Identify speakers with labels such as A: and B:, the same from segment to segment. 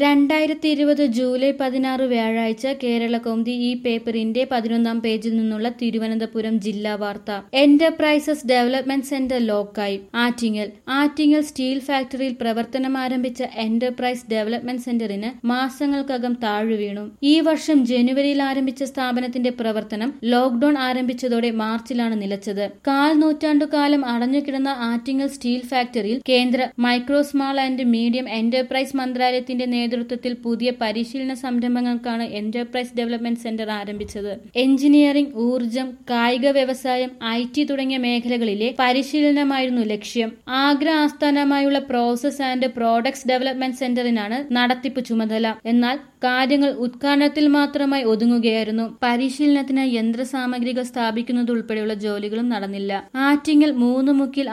A: 2020 July 16 വ്യാഴാഴ്ച കേരള കൗമുദി ഈ പേപ്പറിന്റെ 11-ാം പേജിൽ നിന്നുള്ള തിരുവനന്തപുരം ജില്ലാ വാർത്ത. എന്റർപ്രൈസസ് ഡെവലപ്മെന്റ് സെന്റർ ലോക്കായി. ആറ്റിങ്ങൽ സ്റ്റീൽ ഫാക്ടറിയിൽ പ്രവർത്തനം ആരംഭിച്ച എന്റർപ്രൈസ് ഡെവലപ്മെന്റ് സെന്ററിന് മാസങ്ങൾക്കകം താഴ്വീണു. ഈ വർഷം ജനുവരിയിൽ ആരംഭിച്ച സ്ഥാപനത്തിന്റെ പ്രവർത്തനം ലോക്ഡൌൺ ആരംഭിച്ചതോടെ മാർച്ചിലാണ് നിലച്ചത്. കാൽ നൂറ്റാണ്ടുകാലം അടഞ്ഞുകിടന്ന ആറ്റിങ്ങൽ സ്റ്റീൽ ഫാക്ടറിയിൽ കേന്ദ്ര micro small and medium enterprise മന്ത്രാലയത്തിന്റെ നേതൃത്വത്തിൽ പുതിയ പരിശീലന സംരംഭങ്ങൾക്കാണ് എന്റർപ്രൈസ് ഡെവലപ്മെന്റ് സെന്റർ ആരംഭിച്ചത്. എഞ്ചിനീയറിംഗ്, ഊർജ്ജം, കായിക വ്യവസായം, IT തുടങ്ങിയ മേഖലകളിലെ പരിശീലനമായിരുന്നു ലക്ഷ്യം. ആഗ്ര ആസ്ഥാനമായുള്ള പ്രോസസ് ആൻഡ് പ്രോഡക്ട്സ് ഡെവലപ്മെന്റ് സെന്ററിനാണ് നടത്തിപ്പ് ചുമതല. എന്നാൽ കാര്യങ്ങൾ ഉദ്ഘാടനത്തിൽ മാത്രമായി ഒതുങ്ങുകയായിരുന്നു. പരിശീലനത്തിന് യന്ത്രസാമഗ്രികൾ സ്ഥാപിക്കുന്നതുൾപ്പെടെയുള്ള ജോലികളും നടന്നില്ല. ആറ്റിങ്ങൽ മൂന്നുമുക്കിൽ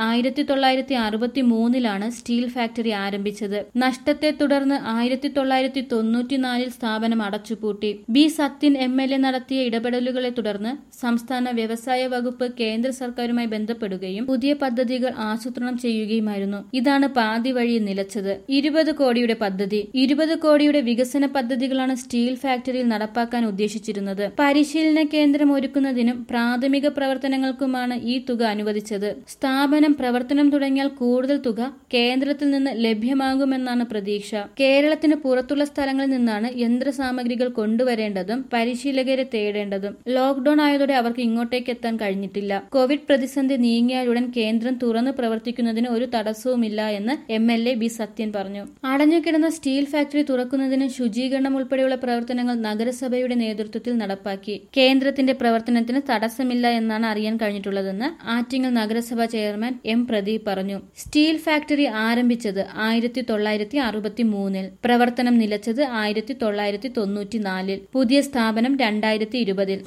A: 1963-ലാണ് സ്റ്റീൽ ഫാക്ടറി ആരംഭിച്ചത്. നഷ്ടത്തെ തുടർന്ന് 1994-ൽ സ്ഥാപനം അടച്ചുപൂട്ടി. ബി സത്യൻ MLA നടത്തിയ ഇടപെടലുകളെ തുടർന്ന് സംസ്ഥാന വ്യവസായ വകുപ്പ് കേന്ദ്ര സർക്കാരുമായി ബന്ധപ്പെടുകയും പുതിയ പദ്ധതികൾ ആസൂത്രണം ചെയ്യുകയുമായിരുന്നു. ഇതാണ് പാതി വഴിയിൽ നിലച്ചത്. 20 കോടിയുടെ പദ്ധതി. 20 കോടിയുടെ വികസന പദ്ധതികളാണ് സ്റ്റീൽ ഫാക്ടറിയിൽ നടപ്പാക്കാൻ ഉദ്ദേശിച്ചിരുന്നത്. പരിശീലന കേന്ദ്രം ഒരുക്കുന്നതിനും പ്രാഥമിക പ്രവർത്തനങ്ങൾക്കുമാണ് ഈ തുക അനുവദിച്ചത്. സ്ഥാപനം പ്രവർത്തനം തുടങ്ങിയാൽ കൂടുതൽ തുക കേന്ദ്രത്തിൽ നിന്ന് ലഭ്യമാകുമെന്നാണ് പ്രതീക്ഷ. കേരളത്തിന് പുറത്തുള്ള സ്ഥലങ്ങളിൽ നിന്നാണ് യന്ത്രസാമഗ്രികൾ കൊണ്ടുവരേണ്ടതും പരിശീലകരെ തേടേണ്ടതും. ലോക്ഡൌൺ ആയതോടെ അവർക്ക് ഇങ്ങോട്ടേക്ക് എത്താൻ കഴിഞ്ഞിട്ടില്ല. കോവിഡ് പ്രതിസന്ധി നീങ്ങിയാലുടൻ കേന്ദ്രം തുറന്നു പ്രവർത്തിക്കുന്നതിന് ഒരു തടസ്സവുമില്ല എന്ന് MLA ബി സത്യൻ പറഞ്ഞു. അടഞ്ഞുകിടന്ന സ്റ്റീൽ ഫാക്ടറി തുറക്കുന്നതിന് ശുചീകരണം ഉൾപ്പെടെയുള്ള പ്രവർത്തനങ്ങൾ നഗരസഭയുടെ നേതൃത്വത്തിൽ നടപ്പാക്കി. കേന്ദ്രത്തിന്റെ പ്രവർത്തനത്തിന് തടസ്സമില്ല എന്നാണ് അറിയാൻ കഴിഞ്ഞിട്ടുള്ളതെന്ന് ആറ്റിങ്ങൽ നഗരസഭാ ചെയർമാൻ M പ്രദീപ് പറഞ്ഞു. സ്റ്റീൽ ഫാക്ടറി ആരംഭിച്ചത് 1963-ൽ. പ്രവർത്തനം നിലച്ചത് 1994-ൽ. പുതിയ സ്ഥാപനം 2020-ൽ.